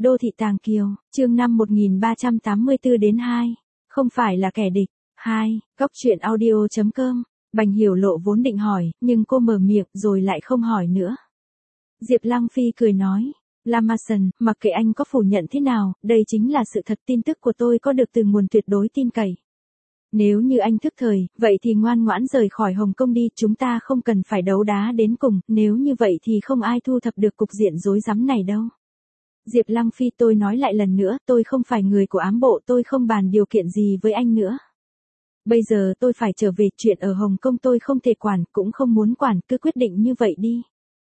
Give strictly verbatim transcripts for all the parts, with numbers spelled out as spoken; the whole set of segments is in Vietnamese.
Đô thị Tàng Kiều, chương năm một nghìn ba trăm tám mươi tư đến hai. Không phải là kẻ địch. hai. Góc truyện audio chấm com. Bành Hiểu Lộ vốn định hỏi, nhưng cô mở miệng rồi lại không hỏi nữa. Diệp Lăng Phi cười nói, Lamason, mặc kệ anh có phủ nhận thế nào, đây chính là sự thật, tin tức của tôi có được từ nguồn tuyệt đối tin cậy. Nếu như anh thức thời, vậy thì ngoan ngoãn rời khỏi Hồng Kông đi, chúng ta không cần phải đấu đá đến cùng, nếu như vậy thì không ai thu thập được cục diện rối rắm này đâu. Diệp Lăng Phi, tôi nói lại lần nữa, tôi không phải người của ám bộ, tôi không bàn điều kiện gì với anh nữa. Bây giờ tôi phải trở về, chuyện ở Hồng Kông tôi không thể quản, cũng không muốn quản, cứ quyết định như vậy đi.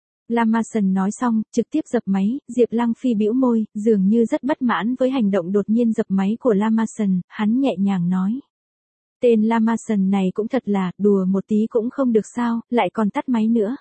Lamason nói xong, trực tiếp dập máy. Diệp Lăng Phi bĩu môi, dường như rất bất mãn với hành động đột nhiên dập máy của Lamason, hắn nhẹ nhàng nói. Tên Lamason này cũng thật là, đùa một tí cũng không được sao, lại còn tắt máy nữa.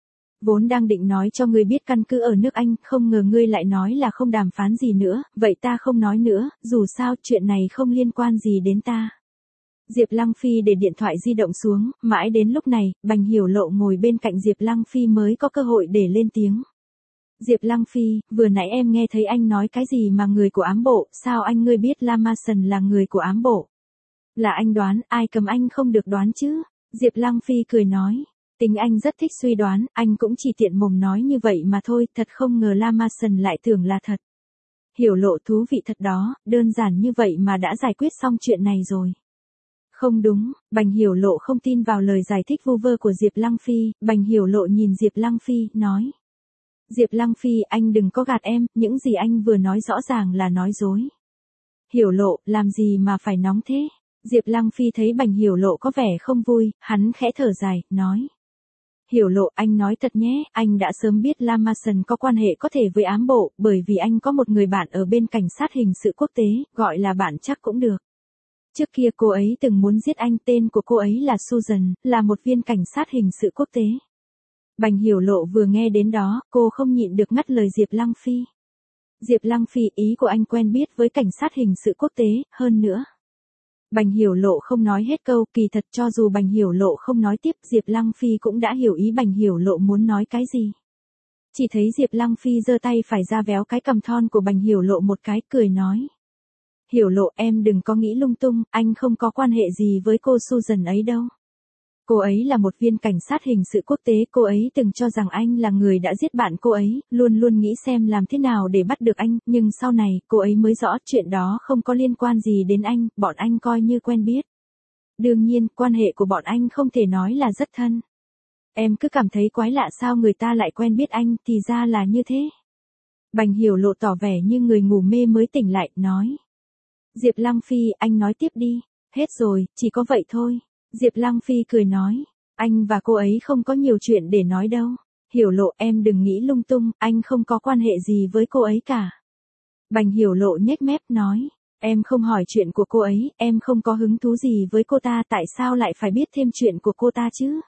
Vốn đang định nói cho ngươi biết căn cứ ở nước Anh, không ngờ ngươi lại nói là không đàm phán gì nữa, vậy ta không nói nữa, dù sao chuyện này không liên quan gì đến ta. Diệp Lăng Phi để điện thoại di động xuống, mãi đến lúc này, Bành Hiểu Lộ ngồi bên cạnh Diệp Lăng Phi mới có cơ hội để lên tiếng. Diệp Lăng Phi, vừa nãy em nghe thấy anh nói cái gì mà người của ám bộ, sao anh ngươi biết Lamason là người của ám bộ? Là anh đoán, ai cầm anh không được đoán chứ? Diệp Lăng Phi cười nói. Tính anh rất thích suy đoán, anh cũng chỉ tiện mồm nói như vậy mà thôi, thật không ngờ Lamason lại tưởng là thật. Hiểu Lộ, thú vị thật đó, đơn giản như vậy mà đã giải quyết xong chuyện này rồi. Không đúng, Bành Hiểu Lộ không tin vào lời giải thích vu vơ của Diệp Lăng Phi, Bành Hiểu Lộ nhìn Diệp Lăng Phi, nói. Diệp Lăng Phi, anh đừng có gạt em, những gì anh vừa nói rõ ràng là nói dối. Hiểu Lộ, làm gì mà phải nóng thế? Diệp Lăng Phi thấy Bành Hiểu Lộ có vẻ không vui, hắn khẽ thở dài, nói. Hiểu Lộ, anh nói thật nhé, anh đã sớm biết Lamason có quan hệ có thể với ám bộ, bởi vì anh có một người bạn ở bên cảnh sát hình sự quốc tế, gọi là bạn chắc cũng được. Trước kia cô ấy từng muốn giết anh, tên của cô ấy là Susan, là một viên cảnh sát hình sự quốc tế. Bành Hiểu Lộ vừa nghe đến đó, cô không nhịn được ngắt lời Diệp Lăng Phi. Diệp Lăng Phi, ý của anh quen biết với cảnh sát hình sự quốc tế, hơn nữa. Bành Hiểu Lộ không nói hết câu, kỳ thật cho dù Bành Hiểu Lộ không nói tiếp, Diệp Lăng Phi cũng đã hiểu ý Bành Hiểu Lộ muốn nói cái gì. Chỉ thấy Diệp Lăng Phi giơ tay phải ra véo cái cằm thon của Bành Hiểu Lộ một cái, cười nói. Hiểu Lộ, em đừng có nghĩ lung tung, anh không có quan hệ gì với cô Susan ấy đâu. Cô ấy là một viên cảnh sát hình sự quốc tế, cô ấy từng cho rằng anh là người đã giết bạn cô ấy, luôn luôn nghĩ xem làm thế nào để bắt được anh, nhưng sau này, cô ấy mới rõ chuyện đó không có liên quan gì đến anh, bọn anh coi như quen biết. Đương nhiên, quan hệ của bọn anh không thể nói là rất thân. Em cứ cảm thấy quái lạ sao người ta lại quen biết anh, thì ra là như thế. Bành Hiểu Lộ tỏ vẻ như người ngủ mê mới tỉnh lại, nói. Diệp Lăng Phi, anh nói tiếp đi. Hết rồi, chỉ có vậy thôi. Diệp Lăng Phi cười nói. Anh và cô ấy không có nhiều chuyện để nói đâu. Hiểu Lộ, em đừng nghĩ lung tung, anh không có quan hệ gì với cô ấy cả. Bành Hiểu Lộ nhếch mép nói. Em không hỏi chuyện của cô ấy, em không có hứng thú gì với cô ta, tại sao lại phải biết thêm chuyện của cô ta chứ?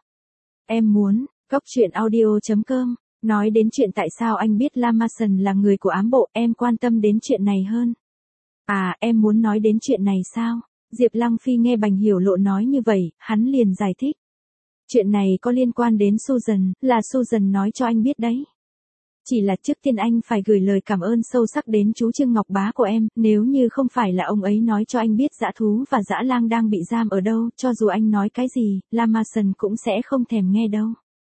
Em muốn, góc truyện audio chấm com, nói đến chuyện tại sao anh biết Lamason là người của ám bộ, em quan tâm đến chuyện này hơn. À, em muốn nói đến chuyện này sao? Diệp Lăng Phi nghe Bành Hiểu Lộ nói như vậy, hắn liền giải thích. Chuyện này có liên quan đến Susan, là Susan nói cho anh biết đấy. Chỉ là trước tiên anh phải gửi lời cảm ơn sâu sắc đến chú Trương Ngọc Bá của em, nếu như không phải là ông ấy nói cho anh biết dã thú và dã lang đang bị giam ở đâu, cho dù anh nói cái gì, Lamason cũng sẽ không thèm nghe đâu.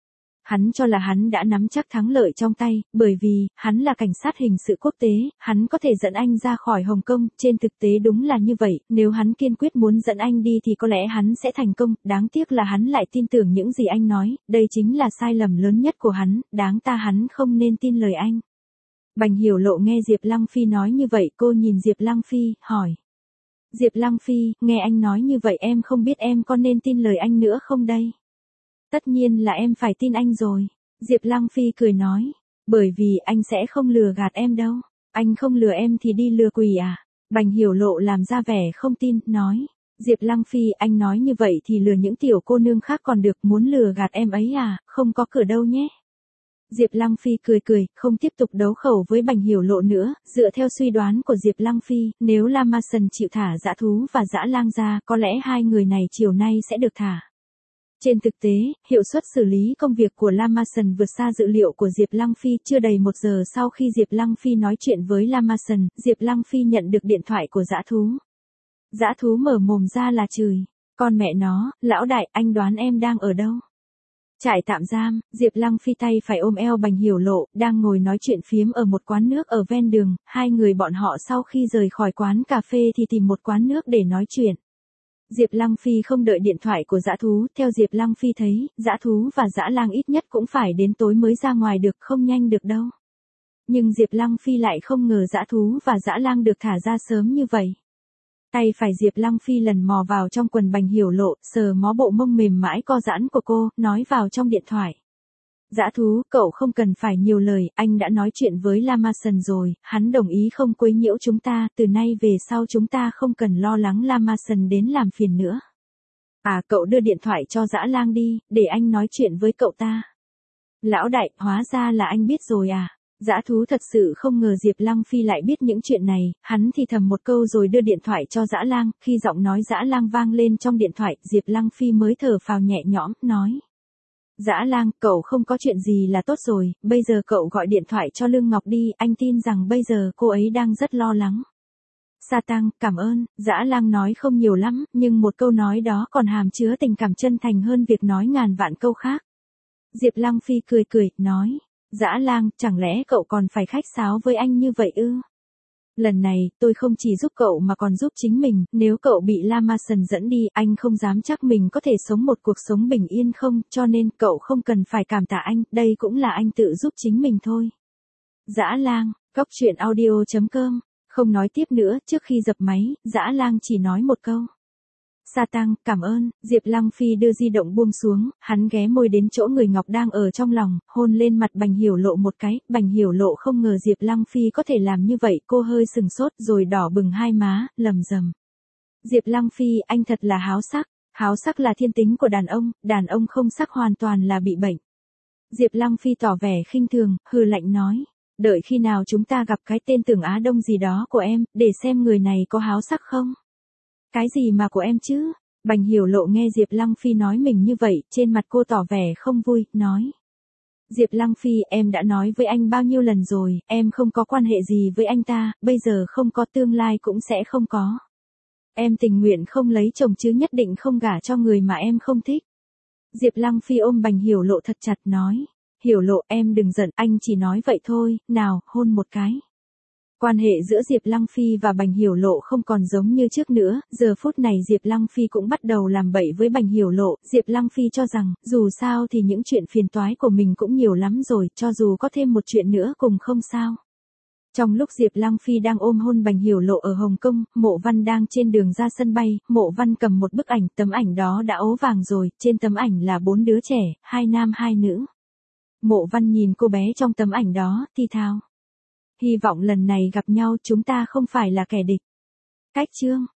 Hắn cho là hắn đã nắm chắc thắng lợi trong tay, bởi vì, hắn là cảnh sát hình sự quốc tế, hắn có thể dẫn anh ra khỏi Hồng Kông, trên thực tế đúng là như vậy, nếu hắn kiên quyết muốn dẫn anh đi thì có lẽ hắn sẽ thành công, đáng tiếc là hắn lại tin tưởng những gì anh nói, đây chính là sai lầm lớn nhất của hắn, đáng ta hắn không nên tin lời anh. Bành Hiểu Lộ nghe Diệp Lăng Phi nói như vậy, cô nhìn Diệp Lăng Phi, hỏi. Diệp Lăng Phi, nghe anh nói như vậy em không biết em có nên tin lời anh nữa không đây? Tất nhiên là em phải tin anh rồi. Diệp Lăng Phi cười nói. Bởi vì anh sẽ không lừa gạt em đâu. Anh không lừa em thì đi lừa quỷ à? Bành Hiểu Lộ làm ra vẻ không tin, nói. Diệp Lăng Phi, anh nói như vậy thì lừa những tiểu cô nương khác còn được, muốn lừa gạt em ấy à, không có cửa đâu nhé. Diệp Lăng Phi cười cười, không tiếp tục đấu khẩu với Bành Hiểu Lộ nữa, dựa theo suy đoán của Diệp Lăng Phi, nếu Lamason chịu thả dã thú và dã lang ra, có lẽ hai người này chiều nay sẽ được thả. Trên thực tế, hiệu suất xử lý công việc của Lamason vượt xa dự liệu của Diệp Lăng Phi. Chưa đầy một giờ sau khi Diệp Lăng Phi nói chuyện với Lamason, Diệp Lăng Phi nhận được điện thoại của dã thú. Dã thú mở mồm ra là chửi. Con mẹ nó, lão đại, anh đoán em đang ở đâu? Trại tạm giam. Diệp Lăng Phi tay phải ôm eo Bành Hiểu Lộ, đang ngồi nói chuyện phiếm ở một quán nước ở ven đường. Hai người bọn họ sau khi rời khỏi quán cà phê thì tìm một quán nước để nói chuyện. Diệp Lăng Phi không đợi điện thoại của dã thú, theo Diệp Lăng Phi thấy, dã thú và dã lang ít nhất cũng phải đến tối mới ra ngoài được, không nhanh được đâu. Nhưng Diệp Lăng Phi lại không ngờ dã thú và dã lang được thả ra sớm như vậy. Tay phải Diệp Lăng Phi lần mò vào trong quần Bành Hiểu Lộ, sờ mó bộ mông mềm mãi co giãn của cô, nói vào trong điện thoại. Dã thú, cậu không cần phải nhiều lời, anh đã nói chuyện với Lamason rồi, hắn đồng ý không quấy nhiễu chúng ta, từ nay về sau chúng ta không cần lo lắng Lamason đến làm phiền nữa. À, cậu đưa điện thoại cho dã lang đi, để anh nói chuyện với cậu ta. Lão đại, hóa ra là anh biết rồi à? Dã thú thật sự không ngờ Diệp Lăng Phi lại biết những chuyện này, hắn thì thầm một câu rồi đưa điện thoại cho dã lang, khi giọng nói dã lang vang lên trong điện thoại, Diệp Lăng Phi mới thở phào nhẹ nhõm, nói. Dã lang, cậu không có chuyện gì là tốt rồi, bây giờ cậu gọi điện thoại cho Lương Ngọc đi, anh tin rằng bây giờ cô ấy đang rất lo lắng. Sa Tăng, cảm ơn, dã lang nói không nhiều lắm, nhưng một câu nói đó còn hàm chứa tình cảm chân thành hơn việc nói ngàn vạn câu khác. Diệp Lăng Phi cười cười, nói, dã lang, chẳng lẽ cậu còn phải khách sáo với anh như vậy ư? Lần này, tôi không chỉ giúp cậu mà còn giúp chính mình, nếu cậu bị Lamason dẫn đi, anh không dám chắc mình có thể sống một cuộc sống bình yên không, cho nên cậu không cần phải cảm tạ anh, đây cũng là anh tự giúp chính mình thôi. Dã lang, Cóc Truyện Audio chấm com, không nói tiếp nữa, trước khi dập máy, dã lang chỉ nói một câu. Sa Tăng, cảm ơn, Diệp Lăng Phi đưa di động buông xuống, hắn ghé môi đến chỗ người Ngọc đang ở trong lòng, hôn lên mặt Bành Hiểu Lộ một cái, Bành Hiểu Lộ không ngờ Diệp Lăng Phi có thể làm như vậy, cô hơi sừng sốt rồi đỏ bừng hai má, lầm rầm. Diệp Lăng Phi, anh thật là háo sắc, háo sắc là thiên tính của đàn ông, đàn ông không sắc hoàn toàn là bị bệnh. Diệp Lăng Phi tỏ vẻ khinh thường, hừ lạnh nói, đợi khi nào chúng ta gặp cái tên Tưởng Á Đông gì đó của em, để xem người này có háo sắc không. Cái gì mà của em chứ? Bành Hiểu Lộ nghe Diệp Lăng Phi nói mình như vậy, trên mặt cô tỏ vẻ không vui, nói. Diệp Lăng Phi, em đã nói với anh bao nhiêu lần rồi, em không có quan hệ gì với anh ta, bây giờ không có tương lai cũng sẽ không có. Em tình nguyện không lấy chồng chứ nhất định không gả cho người mà em không thích. Diệp Lăng Phi ôm Bành Hiểu Lộ thật chặt nói. Hiểu Lộ, em đừng giận, anh chỉ nói vậy thôi, nào, hôn một cái. Quan hệ giữa Diệp Lăng Phi và Bành Hiểu Lộ không còn giống như trước nữa, giờ phút này Diệp Lăng Phi cũng bắt đầu làm bậy với Bành Hiểu Lộ, Diệp Lăng Phi cho rằng, dù sao thì những chuyện phiền toái của mình cũng nhiều lắm rồi, cho dù có thêm một chuyện nữa cùng không sao. Trong lúc Diệp Lăng Phi đang ôm hôn Bành Hiểu Lộ ở Hồng Kông, Mộ Văn đang trên đường ra sân bay, Mộ Văn cầm một bức ảnh, tấm ảnh đó đã ố vàng rồi, trên tấm ảnh là bốn đứa trẻ, hai nam hai nữ. Mộ Văn nhìn cô bé trong tấm ảnh đó, thì thào. Hy vọng lần này gặp nhau chúng ta không phải là kẻ địch. Cách chương